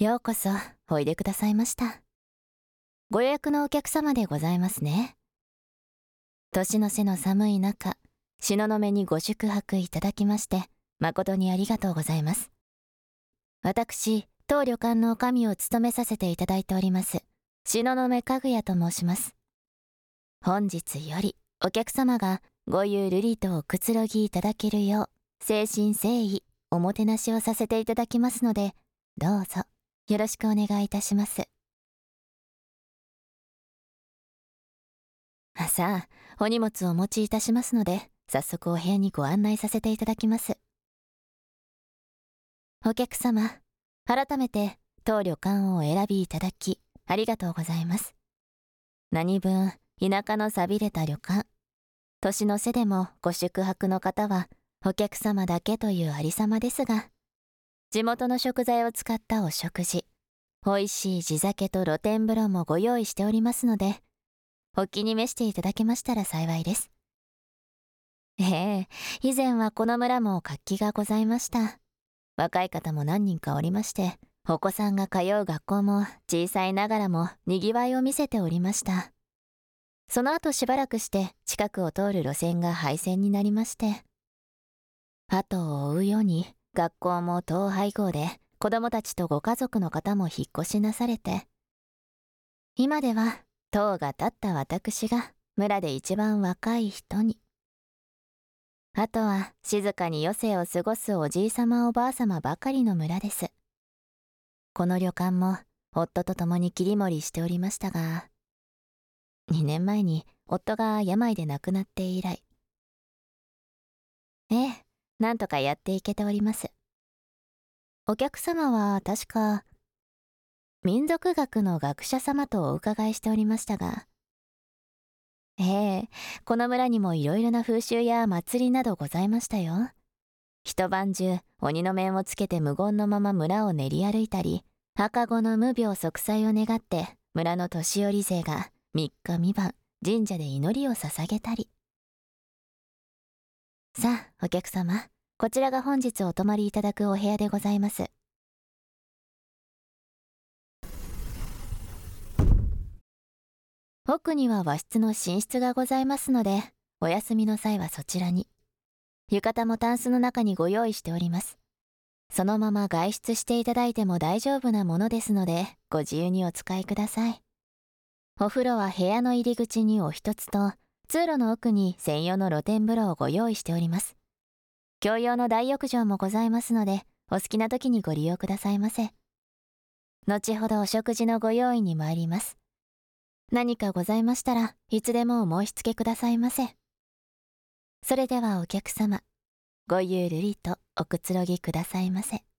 ようこそおいでくださいました。ご予約のお客様でございますね。年の瀬の寒い中、東雲にご宿泊いただきまして誠にありがとうございます。私、当旅館の女将を務めさせていただいております東雲かぐやと申します。本日よりお客様がごゆるりとおくつろぎいただけるよう誠心誠意おもてなしをさせていただきますので、どうぞよろしくお願いいたします。さあ、お荷物をお持ちいたしますので、早速お部屋にご案内させていただきます。お客様、改めて当旅館をお選びいただきありがとうございます。何分田舎の寂れた旅館、年の瀬でもご宿泊の方はお客様だけというありさまですが、地元の食材を使ったお食事、美味しい地酒と露天風呂もご用意しておりますので、お気に召していただけましたら幸いです。以前はこの村も活気がございました。若い方も何人かおりまして、お子さんが通う学校も小さいながらもにぎわいを見せておりました。その後しばらくして近くを通る路線が廃線になりまして、後を追うように学校も統廃合で子供たちとご家族の方も引っ越しなされて、今では塔が立った私が村で一番若い人に。あとは静かに余生を過ごすおじいさまおばあさまばかりの村です。この旅館も夫と共に切り盛りしておりましたが、2年前に夫が病で亡くなって以来、なんとかやっていけております。お客様は確か民族学の学者様とお伺いしておりましたが、この村にもいろいろな風習や祭りなどございましたよ。一晩中鬼の面をつけて無言のまま村を練り歩いたり、赤子の無病息災を願って村の年寄り勢が3日3晩神社で祈りを捧げたり。さあお客様、こちらが本日お泊まりいただくお部屋でございます。奥には和室の寝室がございますので、お休みの際はそちらに。浴衣もタンスの中にご用意しております。そのまま外出していただいても大丈夫なものですので、ご自由にお使いください。お風呂は部屋の入り口にお一つと、通路の奥に専用の露天風呂をご用意しております。共用の大浴場もございますので、お好きな時にご利用くださいませ。後ほどお食事のご用意に参ります。何かございましたらいつでもお申し付けくださいませ。それではお客様、ごゆるりとおくつろぎくださいませ。